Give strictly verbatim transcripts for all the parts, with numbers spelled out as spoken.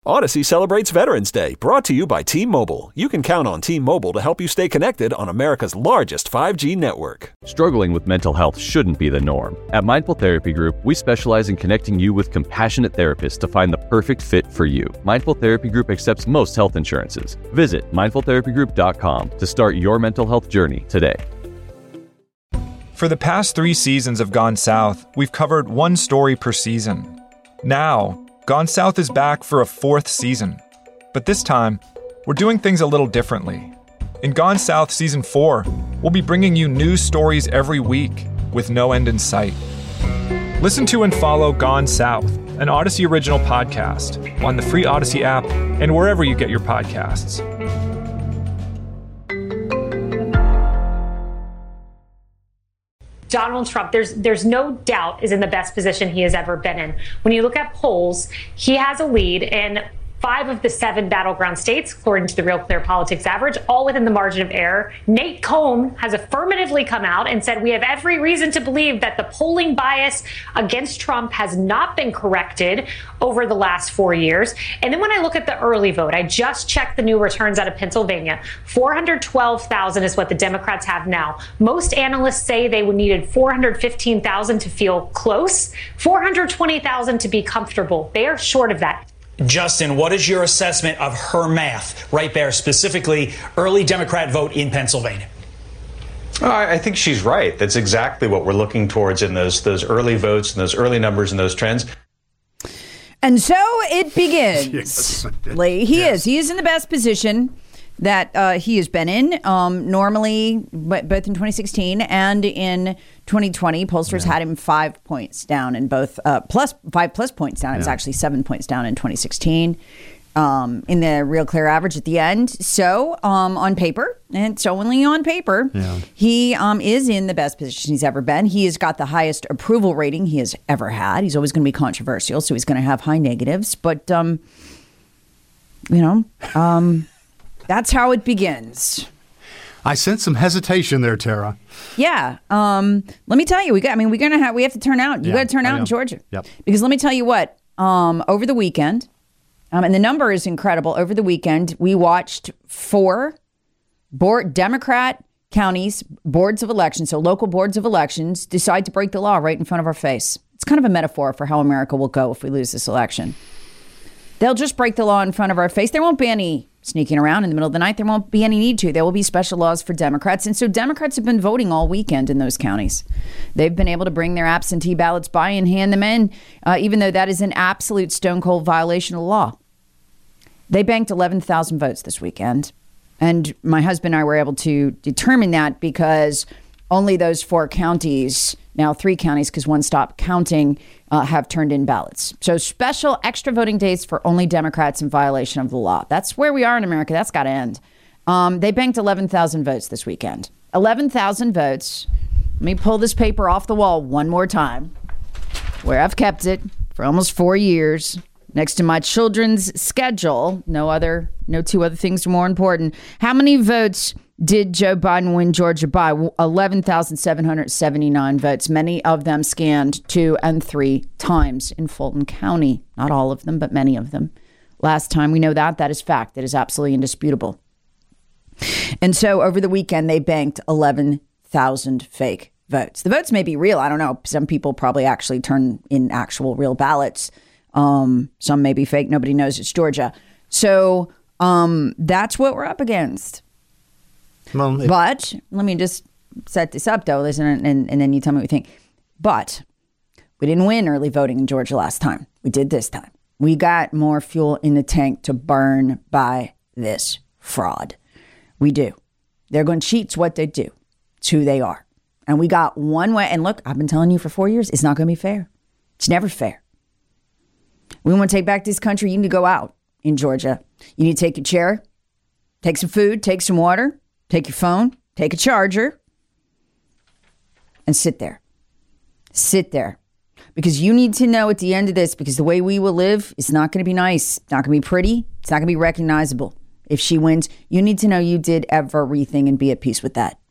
Odyssey celebrates Veterans Day, brought to you by T-Mobile. You can count on T-Mobile to help you stay connected on America's largest five G network. Struggling with mental health shouldn't be the norm. At Mindful Therapy Group, we specialize in connecting you with compassionate therapists to find the perfect fit for you. Mindful Therapy Group accepts most health insurances. Visit mindful therapy group dot com to start your mental health journey today. For the past three seasons of Gone South, we've covered one story per season. Now, Gone South is back for a fourth season. But this time, we're doing things a little differently. In Gone South Season four, we'll be bringing you new stories every week with no end in sight. Listen to and follow Gone South, an Odyssey original podcast, on the free Odyssey app and wherever you get your podcasts. Donald Trump, there's there's no doubt, is in the best position he has ever been in. When you look at polls, he has a lead in five of the seven battleground states, according to the Real Clear Politics average, all within the margin of error. Nate Cohn has affirmatively come out and said we have every reason to believe that the polling bias against Trump has not been corrected over the last four years. And then when I look at the early vote, I just checked the new returns out of Pennsylvania. four hundred twelve thousand is what the Democrats have now. Most analysts say they would needed four hundred fifteen thousand to feel close, four hundred twenty thousand to be comfortable. They are short of that. Justin, what is your assessment of her math right there, specifically early Democrat vote in Pennsylvania? Oh, I think she's right. That's exactly what we're looking towards in those those early votes and those early numbers and those trends. And so it begins. Yes. He yes. is. He is in the best position that uh, he has been in. Um, normally, both in twenty sixteen and in twenty twenty, pollsters yeah. had him five points down in both, uh, plus five plus points down. It was yeah. actually seven points down in twenty sixteen um, in the Real Clear average at the end. So um, on paper, and so only on paper, yeah. he um, is in the best position he's ever been. He has got the highest approval rating he has ever had. He's always going to be controversial, so he's going to have high negatives. But, um, you know... Um, That's how it begins. I sense some hesitation there, Tara. Yeah. Um, let me tell you, we got. I mean, we're gonna have. We have to turn out. You yeah, got to turn out in Georgia. Yep. Because let me tell you what. Um, over the weekend, um, and the number is incredible. Over the weekend, we watched four board Democrat counties boards of elections, so local boards of elections, decide to break the law right in front of our face. It's kind of a metaphor for how America will go if we lose this election. They'll just break the law in front of our face. There won't be any sneaking around in the middle of the night. There won't be any need to. There will be special laws for Democrats. And so Democrats have been voting all weekend in those counties. They've been able to bring their absentee ballots by and hand them in, uh, even though that is an absolute stone cold violation of the law. They banked eleven thousand votes this weekend. And my husband and I were able to determine that because only those four counties, now three counties because one stopped counting, uh, have turned in ballots. So special extra voting days for only Democrats in violation of the law. That's where we are in America. That's got to end. Um, they banked eleven thousand votes this weekend. eleven thousand votes. Let me pull this paper off the wall one more time, where I've kept it for almost four years. Next to my children's schedule. No other, no two other things are more important. How many votes did Joe Biden win Georgia by? eleven thousand seven hundred seventy-nine votes. Many of them scanned two and three times in Fulton County. Not all of them, but many of them. Last time we know that. That is fact. That is absolutely indisputable. And so over the weekend, they banked eleven thousand fake votes. The votes may be real. I don't know. Some people probably actually turn in actual real ballots. Um, some may be fake. Nobody knows. It's Georgia. So um, that's what we're up against. Well, it- but let me just set this up, though, listen, and, and then you tell me what you think. But we didn't win early voting in Georgia last time. We did this time. We got more fuel in the tank to burn by this fraud. We do. They're going to cheat. It's what they do. It's who they are. And we got one way. And look, I've been telling you for four years, it's not going to be fair. It's never fair. We want to take back this country. You need to go out in Georgia. You need to take a chair, take some food, take some water, take your phone, take a charger, and sit there. Sit there. Because you need to know at the end of this, because the way we will live is not going to be nice. It's not going to be pretty. It's not going to be recognizable. If she wins, you need to know you did everything and be at peace with that.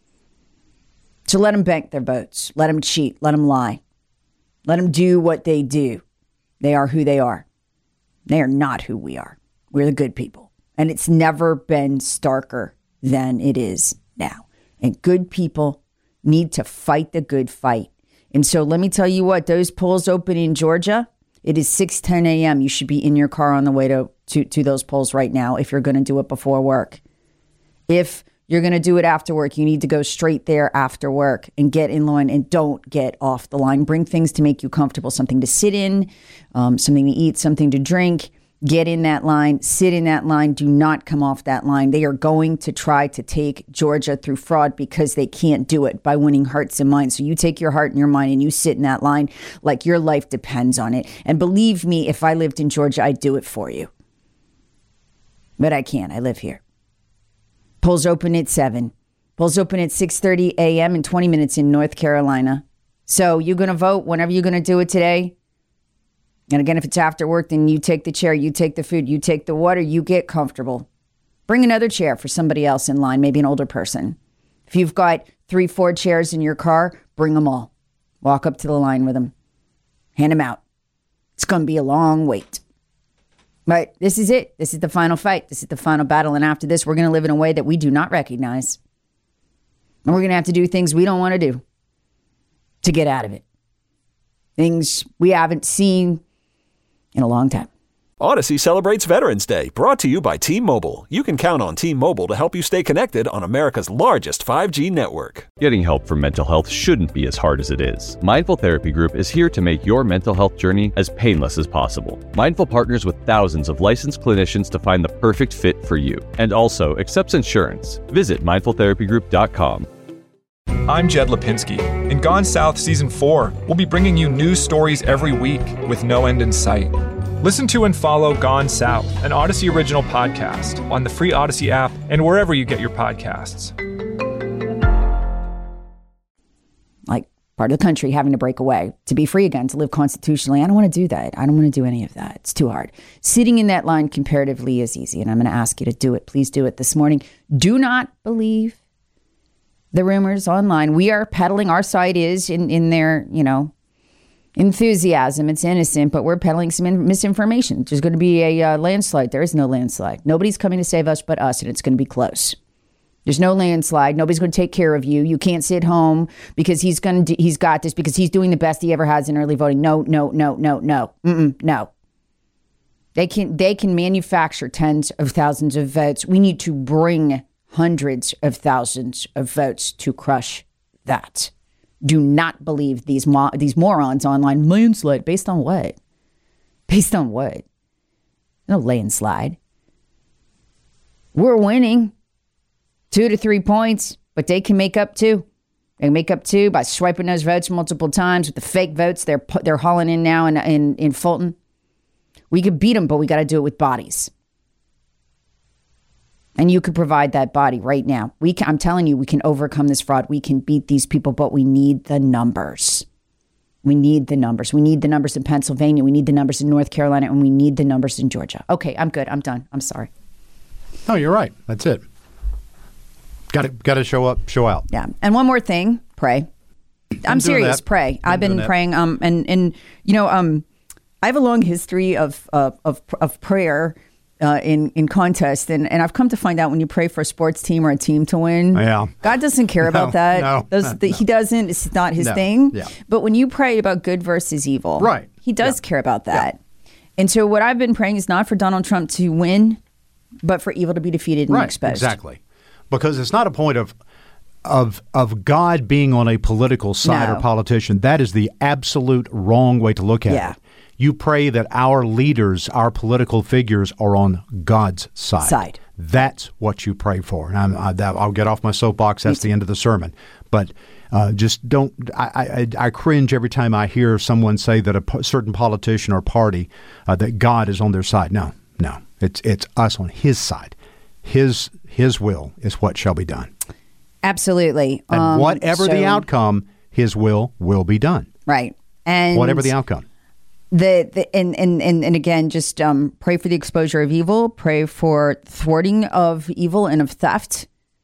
So let them bank their votes. Let them cheat. Let them lie. Let them do what they do. They are who they are. They are not who we are. We're the good people. And it's never been starker than it is now. And good people need to fight the good fight. And so let me tell you what, those polls open in Georgia. It is six ten a.m. You should be in your car on the way to, to, to those polls right now if you're going to do it before work. If you're going to do it after work, you need to go straight there after work and get in line and don't get off the line. Bring things to make you comfortable, something to sit in, um, something to eat, something to drink. Get in that line, sit in that line. Do not come off that line. They are going to try to take Georgia through fraud because they can't do it by winning hearts and minds. So you take your heart and your mind and you sit in that line like your life depends on it. And believe me, if I lived in Georgia, I'd do it for you. But I can't. I live here. Polls open at seven. Polls open at six thirty a.m. in twenty minutes in North Carolina. So you're going to vote whenever you're going to do it today. And again, if it's after work, then you take the chair, you take the food, you take the water, you get comfortable. Bring another chair for somebody else in line, maybe an older person. If you've got three, four chairs in your car, bring them all. Walk up to the line with them. Hand them out. It's going to be a long wait. But this is it. This is the final fight. This is the final battle. And after this, we're going to live in a way that we do not recognize. And we're going to have to do things we don't want to do to get out of it. Things we haven't seen in a long time. Odyssey celebrates Veterans Day, brought to you by T-Mobile. You can count on T-Mobile to help you stay connected on America's largest five G network. Getting help for mental health shouldn't be as hard as it is. Mindful Therapy Group is here to make your mental health journey as painless as possible. Mindful partners with thousands of licensed clinicians to find the perfect fit for you, and also accepts insurance. Visit mindful therapy group dot com. I'm Jed Lipinski. In Gone South Season four, we'll be bringing you news stories every week with no end in sight. Listen to and follow Gone South, an Odyssey original podcast, on the free Odyssey app and wherever you get your podcasts. Like part of the country having to break away, to be free again, to live constitutionally. I don't want to do that. I don't want to do any of that. It's too hard. Sitting in that line comparatively is easy, and I'm going to ask you to do it. Please do it this morning. Do not believe the rumors online. We are peddling, our side is in, in their, you know, enthusiasm. It's innocent, but we're peddling some in- misinformation. There's going to be a uh, landslide. There is no landslide. Nobody's coming to save us but us, and it's going to be close. There's no landslide. Nobody's going to take care of you. You can't sit home because he's going to. Do, he's got this because he's doing the best he ever has in early voting. No, no, no, no, no, Mm-mm, no. They can. They can manufacture tens of thousands of votes. We need to bring hundreds of thousands of votes to crush that. Do not believe these mo- these morons online. Landslide. Based on what? Based on what? No landslide. We're winning two to three points, but they can make up two. They can make up two by swiping those votes multiple times with the fake votes they're they're hauling in now in in, in Fulton. We could beat them, but we got to do it with bodies. And you could provide that body right now. We can, I'm telling you, we can overcome this fraud. We can beat these people, but we need the numbers. We need the numbers. We need the numbers in Pennsylvania. We need the numbers in North Carolina, and we need the numbers in Georgia. Okay, I'm good. I'm done. I'm sorry. No, you're right. That's it. Got to got to show up, show out. Yeah. And one more thing, pray. I'm serious. That. Pray. I'm I've been praying. Um, and and you know, um, I have a long history of of of, of prayer. Uh, in, in contest. And, and I've come to find out when you pray for a sports team or a team to win, yeah. God doesn't care about no, that. No, Those, the, no. He doesn't. It's not his no, thing. Yeah. But when you pray about good versus evil, right. he does yeah. care about that. Yeah. And so what I've been praying is not for Donald Trump to win, but for evil to be defeated and right, exposed. Exactly. Because it's not a point of of of God being on a political side No. or politician. That is the absolute wrong way to look at Yeah. it. You pray that our leaders, our political figures, are on God's side. Side. That's what you pray for. And I'm, I, that, I'll get off my soapbox. That's the end of the sermon. But uh, just don't. I, I, I cringe every time I hear someone say that a p- certain politician or party uh, that God is on their side. No, no. It's it's us on His side. His His will is what shall be done. Absolutely. And Um, whatever so- the outcome, His will will be done. Right. And Whatever the outcome. The, the and, and, and, and again, just um, pray for the exposure of evil, pray for thwarting of evil and of theft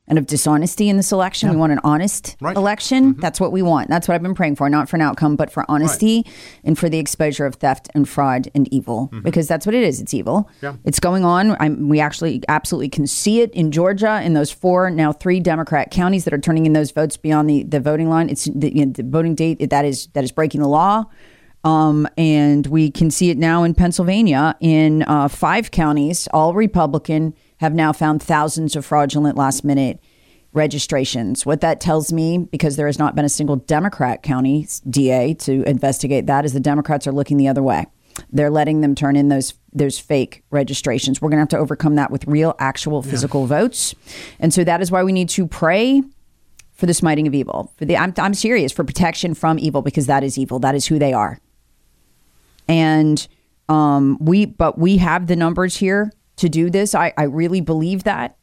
and of dishonesty in this election. Yeah. We want an honest right. election. Mm-hmm. That's what we want. That's what I've been praying for, not for an outcome, but for honesty right. and for the exposure of theft and fraud and evil, mm-hmm. because that's what it is. It's evil. Yeah. It's going on. I'm, we actually absolutely can see it in Georgia in those four, now three Democrat counties that are turning in those votes beyond the, the voting line. It's the, you know, the voting date that is that is breaking the law. Um, and we can see it now in Pennsylvania in uh, five counties, all Republican, have now found thousands of fraudulent last minute registrations. What that tells me, because there has not been a single Democrat county D A to investigate that, is the Democrats are looking the other way. They're letting them turn in those those fake registrations. We're going to have to overcome that with real, actual, physical yeah. votes. And so that is why we need to pray for the smiting of evil. For the I'm, I'm serious, for protection from evil, because that is evil. That is who they are. And um, we, but we have the numbers here to do this. I, I really believe that.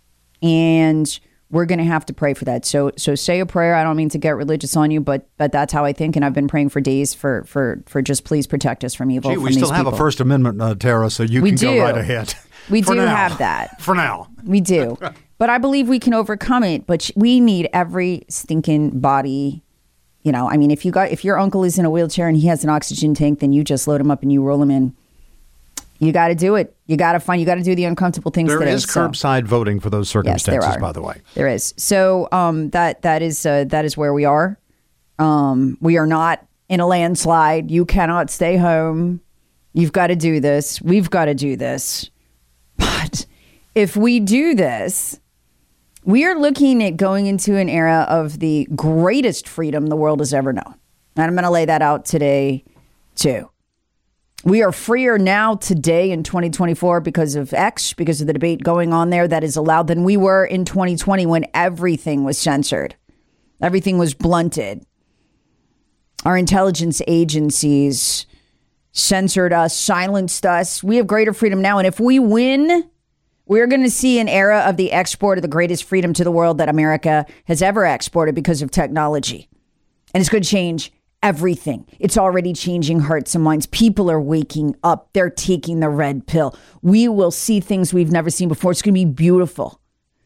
And we're going to have to pray for that. So, so say a prayer. I don't mean to get religious on you, but, but that's how I think. And I've been praying for days for, for, for just please protect us from evil. Gee, from we still these have people. a First Amendment, uh, Tara, so you we can do. go right ahead. We do now. have that. For now. We do. But I believe we can overcome it. But we need every stinking body. You know, I mean, if you got if your uncle is in a wheelchair and he has an oxygen tank, then you just load him up and you roll him in. You got to do it. You got to find. You got to do the uncomfortable things. There today, is curbside so. voting for those circumstances. Yes, there are. By the way, there is. So um, that that is uh, that is where we are. Um, we are not in a landslide. You cannot stay home. You've got to do this. We've got to do this. But if we do this, we are looking at going into an era of the greatest freedom the world has ever known. And I'm going to lay that out today, too. We are freer now today in twenty twenty-four because of X, because of the debate going on there that is allowed, than we were in twenty twenty when everything was censored. Everything was blunted. Our intelligence agencies censored us, silenced us. We have greater freedom now. And if we win, we're going to see an era of the export of the greatest freedom to the world that America has ever exported because of technology. And it's going to change everything. It's already changing hearts and minds. People are waking up. They're taking the red pill. We will see things we've never seen before. It's going to be beautiful.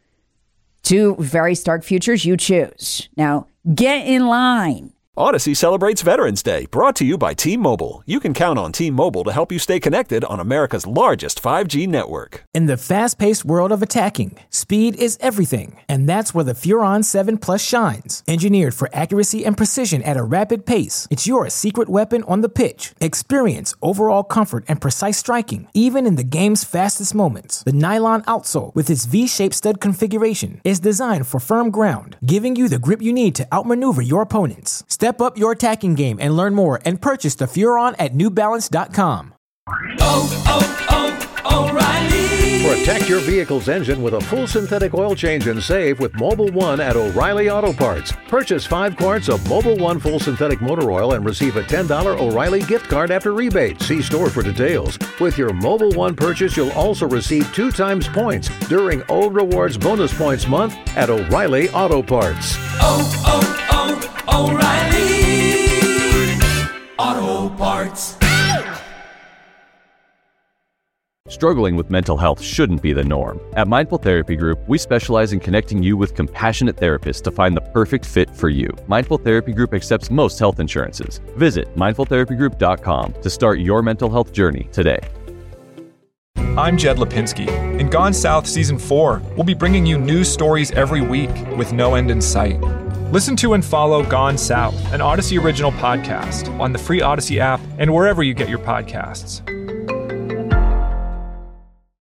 Two very stark futures, you choose. Now, get in line. Odyssey celebrates Veterans Day, brought to you by T-Mobile. You can count on T-Mobile to help you stay connected on America's largest five G network. In the fast-paced world of attacking, speed is everything. And that's where the Furon seven Plus shines. Engineered for accuracy and precision at a rapid pace, it's your secret weapon on the pitch. Experience overall comfort and precise striking, even in the game's fastest moments. The nylon outsole, with its V-shaped stud configuration, is designed for firm ground, giving you the grip you need to outmaneuver your opponents. Step up your attacking game and learn more and purchase the Furon at new balance dot com. Oh, oh, oh, O'Reilly! Protect your vehicle's engine with a full synthetic oil change and save with Mobil one at O'Reilly Auto Parts. Purchase five quarts of Mobil one full synthetic motor oil and receive a ten dollars O'Reilly gift card after rebate. See store for details. With your Mobil one purchase, you'll also receive two times points during O Rewards Bonus Points Month at O'Reilly Auto Parts. Oh, oh, oh, O'Reilly Auto Parts. Struggling with mental health shouldn't be the norm. At Mindful Therapy Group, we specialize in connecting you with compassionate therapists to find the perfect fit for you. Mindful Therapy Group accepts most health insurances. Visit mindful therapy group dot com to start your mental health journey today. I'm Jed Lipinski. In Gone South Season four, we'll be bringing you new stories every week with no end in sight. Listen to and follow Gone South, an Odyssey original podcast, on the free Odyssey app and wherever you get your podcasts.